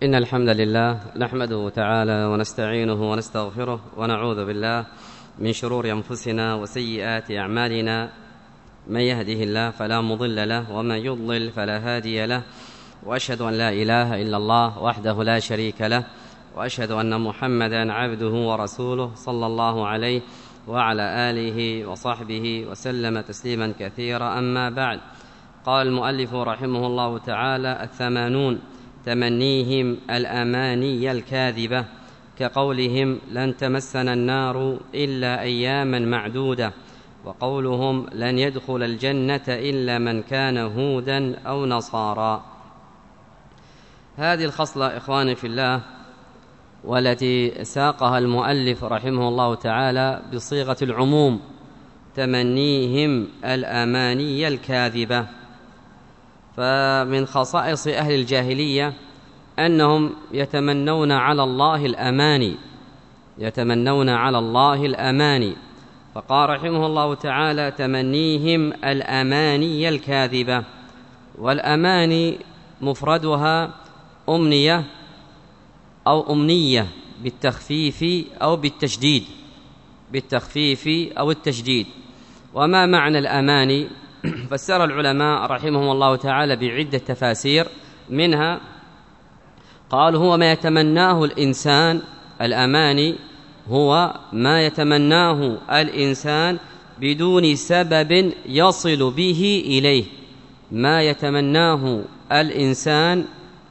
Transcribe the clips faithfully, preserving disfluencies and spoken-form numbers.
إن الحمد لله نحمده تعالى ونستعينه ونستغفره ونعوذ بالله من شرور أنفسنا وسيئات أعمالنا، من يهده الله فلا مضل له ومن يضلل فلا هادي له، وأشهد أن لا إله إلا الله وحده لا شريك له، وأشهد أن محمدا عبده ورسوله صلى الله عليه وعلى آله وصحبه وسلم تسليما كثيرا. أما بعد، قال المؤلف رحمه الله تعالى: الثمانون تمنيهم الأماني الكاذبة، كقولهم لن تمسنا النار إلا أياما معدودة، وقولهم لن يدخل الجنة إلا من كان هودا أو نصارى. هذه الخصلة إخواني في الله، والتي ساقها المؤلف رحمه الله تعالى بصيغة العموم، تمنيهم الأماني الكاذبة. فمن خصائص أهل الجاهلية أنهم يتمنون على الله الأماني يتمنون على الله الأماني فقال رحمه الله تعالى: تمنيهم الأماني الكاذبة. والأماني مفردها أمنية أو أمنية بالتخفيف أو بالتشديد بالتخفيف أو التشديد. وما معنى الأماني؟ فسر العلماء رحمهم الله تعالى بعدة تفاسير، منها قال: هو ما يتمناه الإنسان. الأماني هو ما يتمناه الإنسان بدون سبب يصل به إليه ما يتمناه الإنسان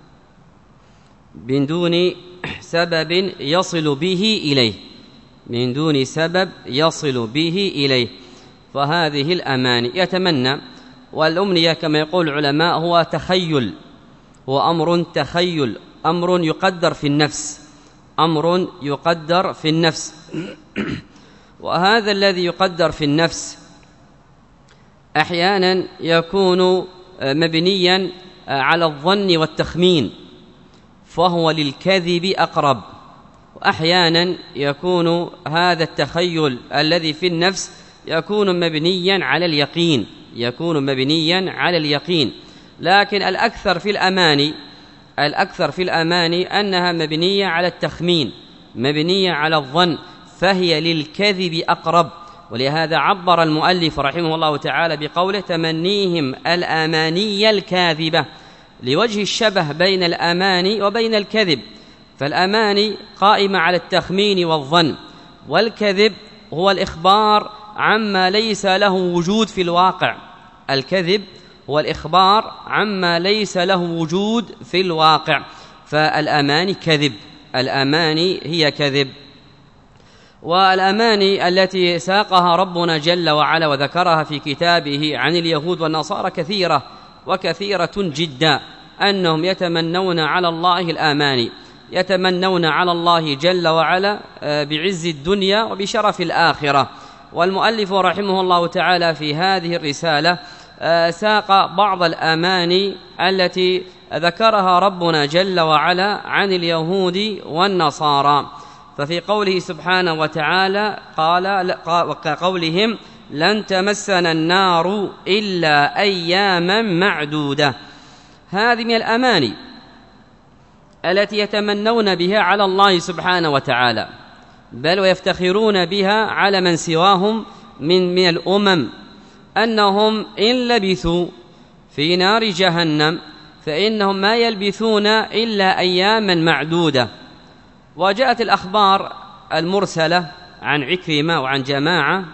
من دون سبب يصل به إليه من دون سبب يصل به إليه فهذه الأماني يتمنى. والأمنية كما يقول العلماء هو تخيل، هو أمر تخيل، أمر يقدر في النفس أمر يقدر في النفس وهذا الذي يقدر في النفس أحيانا يكون مبنيا على الظن والتخمين، فهو للكذب أقرب. وأحيانا يكون هذا التخيل الذي في النفس يكون مبنيا على اليقين يكون مبنيا على اليقين لكن الأكثر في الأماني الأكثر في الأماني أنها مبنية على التخمين، مبنية على الظن، فهي للكذب أقرب. ولهذا عبر المؤلف رحمه الله تعالى بقوله: تمنيهم الأماني الكاذبة، لوجه الشبه بين الأماني وبين الكذب. فالأماني قائمة على التخمين والظن، والكذب هو الإخبار عما ليس له وجود في الواقع. الكذب هو الإخبار عما ليس له وجود في الواقع. فالأماني كذب الأماني هي كذب. والأماني التي ساقها ربنا جل وعلا وذكرها في كتابه عن اليهود والنصارى كثيرة وكثيرة جدا، أنهم يتمنون على الله الأماني، يتمنون على الله جل وعلا بعز الدنيا وبشرف الآخرة. والمؤلف رحمه الله تعالى في هذه الرسالة ساق بعض الأماني التي ذكرها ربنا جل وعلا عن اليهود والنصارى. ففي قوله سبحانه وتعالى قال: وكقولهم لن تمسنا النار إلا أياما معدودة. هذه من الأماني التي يتمنون بها على الله سبحانه وتعالى، بل ويفتخرون بها على من سواهم من من الأمم، أنهم إن لبثوا في نار جهنم فإنهم ما يلبثون إلا أياما معدودة. وجاءت الأخبار المرسلة عن عكرمة وعن جماعة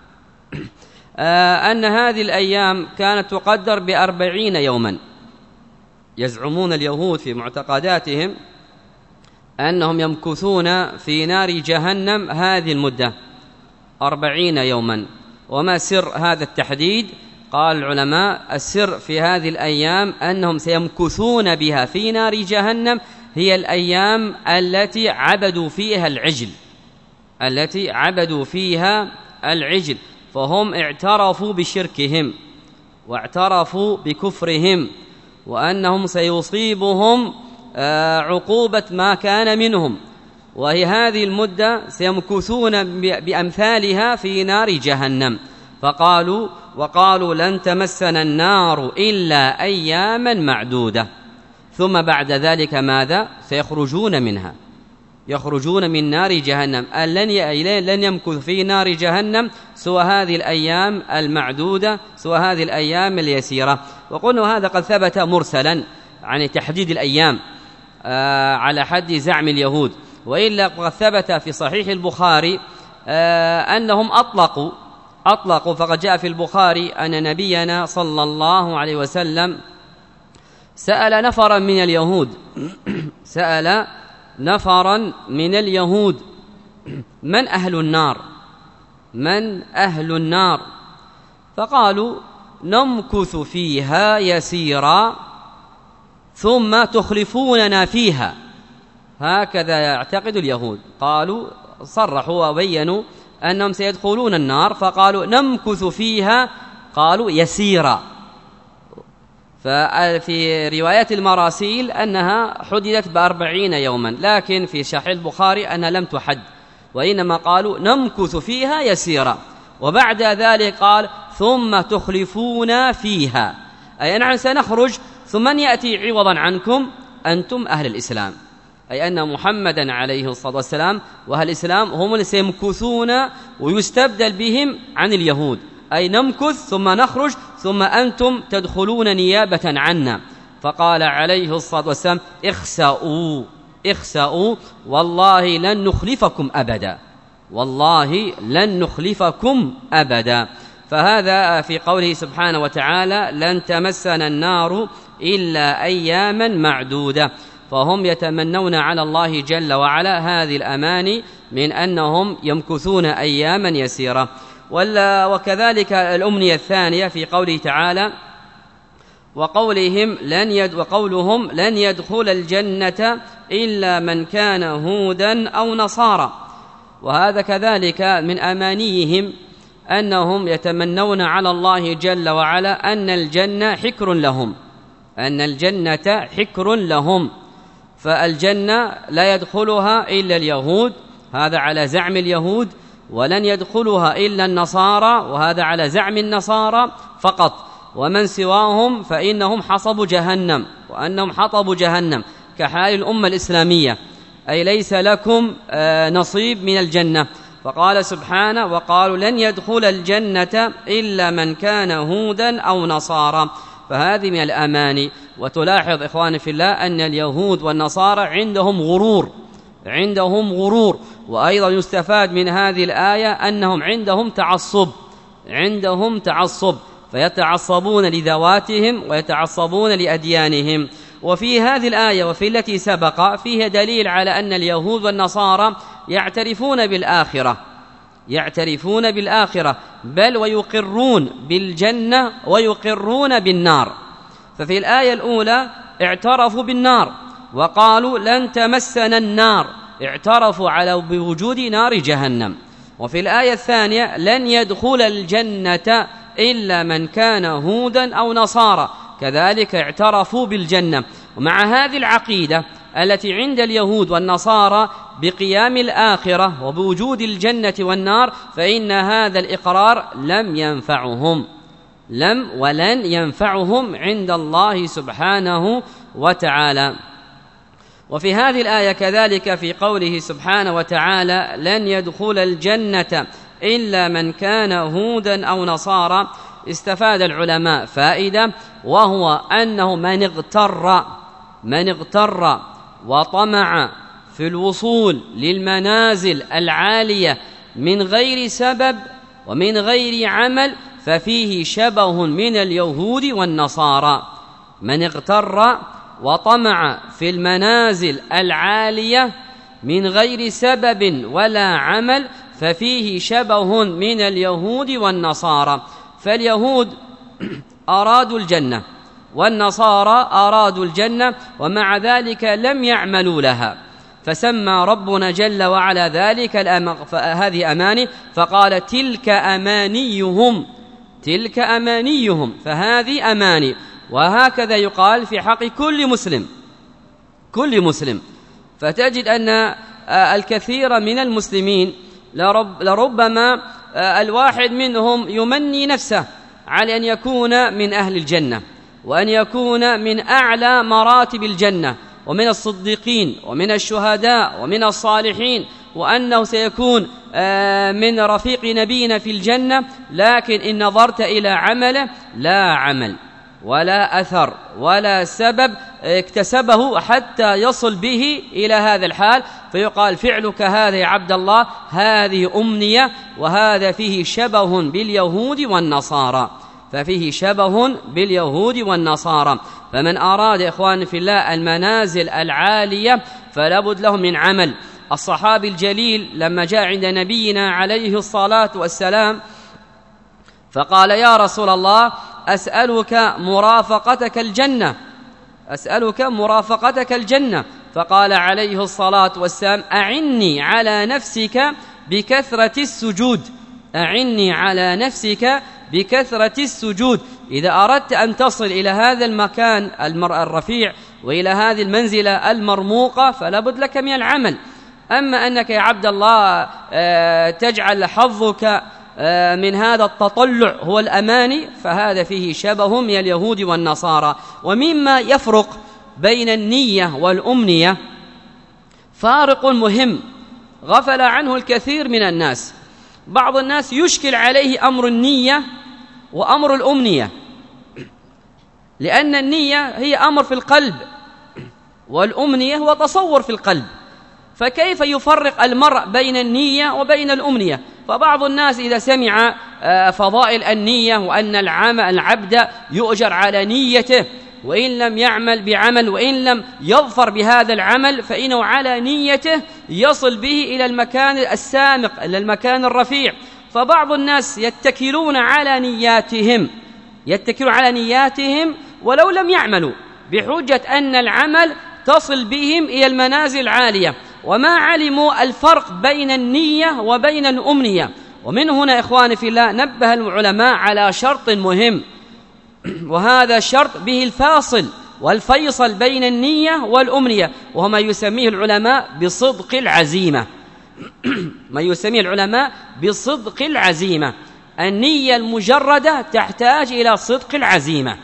أن هذه الأيام كانت تقدر بأربعين يوما. يزعمون اليهود في معتقداتهم أنهم يمكثون في نار جهنم هذه المدة أربعين يوما. وما سر هذا التحديد؟ قال العلماء: السر في هذه الأيام أنهم سيمكثون بها في نار جهنم هي الأيام التي عبدوا فيها العجل التي عبدوا فيها العجل فهم اعترفوا بشركهم واعترفوا بكفرهم، وأنهم سيصيبهم عقوبة ما كان منهم، وهي هذه المدة سيمكثون بأمثالها في نار جهنم. فقالوا وقالوا لن تمسنا النار إلا أياما معدودة. ثم بعد ذلك ماذا؟ سيخرجون منها، يخرجون من نار جهنم، لن يمكث في نار جهنم سوى هذه الأيام المعدودة، سوى هذه الأيام اليسيرة. وقلنا هذا قد ثبت مرسلا عن تحديد الأيام على حد زعم اليهود، وإلا قد ثبت في صحيح البخاري أنهم أطلقوا أطلقوا فقد جاء في البخاري أن نبينا صلى الله عليه وسلم سأل نفرا من اليهود سأل نفرا من اليهود من أهل النار من أهل النار فقالوا نمكث فيها يسيرا ثم تخلفوننا فيها. هكذا يعتقد اليهود، قالوا صرحوا وبينوا أنهم سيدخلون النار، فقالوا نمكث فيها، قالوا يسيرا. ففي روايات المراسيل أنها حددت بأربعين يوما، لكن في صحيح البخاري أنها لم تحد، وإنما قالوا نمكث فيها يسيرا. وبعد ذلك قال ثم تخلفون فيها، أي نحن سنخرج ثم من يأتي عوضا عنكم أنتم أهل الإسلام، أي أن محمدا عليه الصلاة والسلام وأهل الإسلام هم اللي سيمكثون ويستبدل بهم عن اليهود، أي نمكث ثم نخرج ثم أنتم تدخلون نيابة عنا. فقال عليه الصلاة والسلام اخسأوا اخسأوا والله لن نخلفكم أبدا، والله لن نخلفكم أبدا. فهذا في قوله سبحانه وتعالى لن تمسنا النار إلا أياما معدودة، فهم يتمنون على الله جل وعلا هذه الأماني من أنهم يمكثون أياما يسيرة. وكذلك الأمنية الثانية في قوله تعالى وقولهم لن يد وقولهم لن يدخل الجنة إلا من كان هودا أو نصارى، وهذا كذلك من أمانيهم أنهم يتمنون على الله جل وعلا أن الجنة حكر لهم، أن الجنة حكر لهم، فالجنة لا يدخلها إلا اليهود، هذا على زعم اليهود، ولن يدخلها إلا النصارى، وهذا على زعم النصارى فقط، ومن سواهم فإنهم حصب جهنم، وأنهم حطب جهنم كحال الأمة الإسلامية، أي ليس لكم نصيب من الجنة. فقال سبحانه وقالوا لن يدخل الجنة إلا من كان هودا أو نصارى، فهذه من الأماني. وتلاحظ إخواني في الله أن اليهود والنصارى عندهم غرور عندهم غرور وأيضا يستفاد من هذه الآية أنهم عندهم تعصب عندهم تعصب فيتعصبون لذواتهم ويتعصبون لأديانهم. وفي هذه الآية وفي التي سبق فيها دليل على أن اليهود والنصارى يعترفون بالآخرة يعترفون بالآخرة بل ويقرون بالجنة ويقرون بالنار. ففي الآية الأولى اعترفوا بالنار وقالوا لن تمسنا النار، اعترفوا على بوجود نار جهنم. وفي الآية الثانية لن يدخل الجنة إلا من كان هودا أو نصارى، كذلك اعترفوا بالجنة. ومع هذه العقيدة التي عند اليهود والنصارى بقيام الآخرة وبوجود الجنة والنار، فإن هذا الإقرار لم ينفعهم لم ولن ينفعهم عند الله سبحانه وتعالى. وفي هذه الآية كذلك في قوله سبحانه وتعالى لن يدخل الجنة إلا من كان هودا أو نصارى، استفاد العلماء فائدة، وهو أنه من اغتر من اغتر وطمع في الوصول للمنازل العالية من غير سبب ومن غير عمل ففيه شبه من اليهود والنصارى. من اغتر وطمع في المنازل العالية من غير سبب ولا عمل ففيه شبه من اليهود والنصارى. فاليهود أرادوا الجنة والنصارى أرادوا الجنة، ومع ذلك لم يعملوا لها، فسمى ربنا جل وعلا ذلك هذه أماني، فقال تلك أمانيهم تلك أمانيهم فهذه أماني. وهكذا يقال في حق كل مسلم كل مسلم فتجد أن الكثير من المسلمين لرب لربما الواحد منهم يمني نفسه على أن يكون من أهل الجنة، وأن يكون من أعلى مراتب الجنة ومن الصديقين ومن الشهداء ومن الصالحين، وأنه سيكون من رفيق نبينا في الجنة، لكن إن نظرت إلى عمله لا عمل ولا أثر ولا سبب اكتسبه حتى يصل به إلى هذا الحال، فيقال فعلك هذا يا عبد الله هذه أمنية، وهذا فيه شبه باليهود والنصارى، ففيه شبه باليهود والنصارى. فمن أراد إخوان في الله المنازل العالية فلا بد له من عمل. الصحابي الجليل لما جاء عند نبينا عليه الصلاة والسلام فقال يا رسول الله أسألك مرافقتك الجنة، أسألك مرافقتك الجنة، فقال عليه الصلاة والسلام أعني على نفسك بكثرة السجود، أعني على نفسك بكثرة السجود. إذا أردت أن تصل إلى هذا المكان الرفيع وإلى هذه المنزلة المرموقة فلا بد لك من العمل. أما أنك يا عبد الله تجعل حظك من هذا التطلع هو الأماني فهذا فيه شبه من اليهود والنصارى. ومما يفرق بين النية والأمنية فارق مهم غفل عنه الكثير من الناس. بعض الناس يشكل عليه أمر النية وأمر الأمنية، لأن النية هي أمر في القلب والأمنية هو تصور في القلب، فكيف يفرق المرء بين النية وبين الأمنية؟ فبعض الناس إذا سمع فضائل النية وأن العبد يؤجر على نيته وإن لم يعمل بعمل وإن لم يظفر بهذا العمل فإنه على نيته يصل به إلى المكان السامق، إلى المكان الرفيع. فبعض الناس يتكلون على نياتهم يتكلون على نياتهم ولو لم يعملوا بحجة أن العمل تصل بهم إلى المنازل العالية، وما علموا الفرق بين النية وبين الأمنية. ومن هنا إخواني في الله نبه العلماء على شرط مهم، وهذا الشرط به الفاصل والفيصل بين النية والأمنية، وهو ما يسميه العلماء بصدق العزيمة ما يسميه العلماء بصدق العزيمة. النية المجردة تحتاج إلى صدق العزيمة.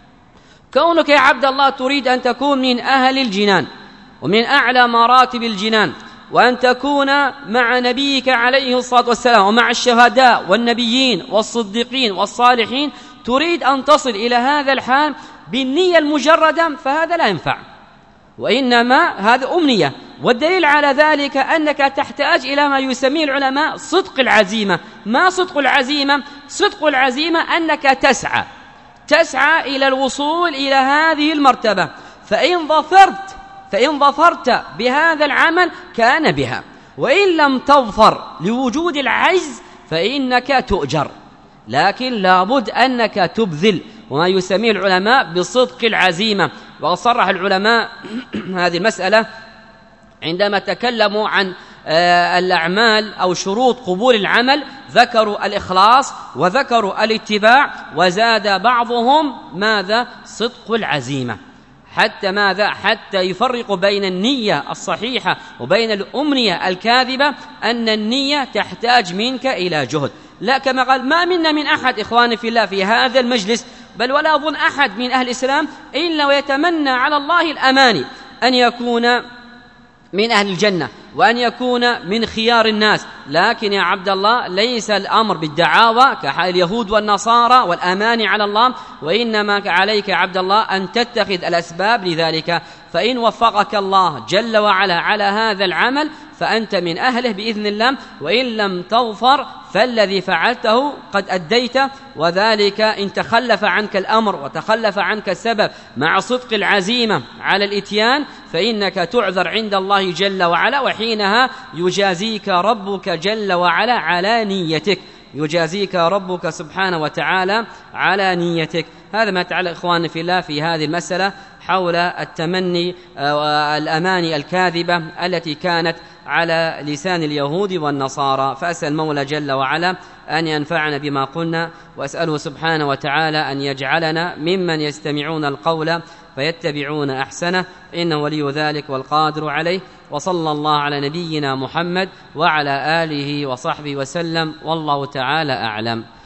كونك يا عبد الله تريد أن تكون من أهل الجنان ومن أعلى مراتب الجنان، وأن تكون مع نبيك عليه الصلاة والسلام ومع الشهداء والنبيين والصديقين والصالحين، تريد أن تصل إلى هذا الحال بالنية المجردة، فهذا لا ينفع، وإنما هذا أمنية. والدليل على ذلك أنك تحتاج إلى ما يسميه العلماء صدق العزيمة. ما صدق العزيمة؟ صدق العزيمة أنك تسعى تسعى إلى الوصول إلى هذه المرتبة، فإن ظفرت فإن ظفرت بهذا العمل كان بها، وإن لم تظفر لوجود العجز فإنك تؤجر، لكن لابد أنك تبذل، وما يسميه العلماء بصدق العزيمة. وصرح العلماء هذه المسألة عندما تكلموا عن الأعمال أو شروط قبول العمل، ذكروا الإخلاص وذكروا الاتباع، وزاد بعضهم ماذا؟ صدق العزيمة، حتى ماذا؟ حتى يفرق بين النية الصحيحة وبين الأمنية الكاذبة، أن النية تحتاج منك إلى جهد. لا كما قال ما منا من أحد إخواني في الله في هذا المجلس، بل ولا أظن أحد من أهل الإسلام إلا ويتمنى على الله الأماني أن يكون من أهل الجنة وأن يكون من خيار الناس. لكن يا عبد الله ليس الأمر بالدعاوى كحال اليهود والنصارى والأماني على الله، وإنما عليك يا عبد الله أن تتخذ الأسباب لذلك، فإن وفقك الله جل وعلا على هذا العمل فأنت من أهله بإذن الله، وإن لم تظفر فالذي فعلته قد أديته، وذلك إن تخلف عنك الأمر وتخلف عنك السبب مع صدق العزيمة على الإتيان فإنك تعذر عند الله جل وعلا، وحينها يجازيك ربك جل وعلا على نيتك، يجازيك ربك سبحانه وتعالى على نيتك. هذا ما تعالى إخواني في الله في هذه المسألة حول التمني والأماني الكاذبة التي كانت على لسان اليهود والنصارى. فأسأل المولى جل وعلا أن ينفعنا بما قلنا، وأسأله سبحانه وتعالى أن يجعلنا ممن يستمعون القول فيتبعون أحسنه، إنه ولي ذلك والقادر عليه. وصلى الله على نبينا محمد وعلى آله وصحبه وسلم، والله تعالى أعلم.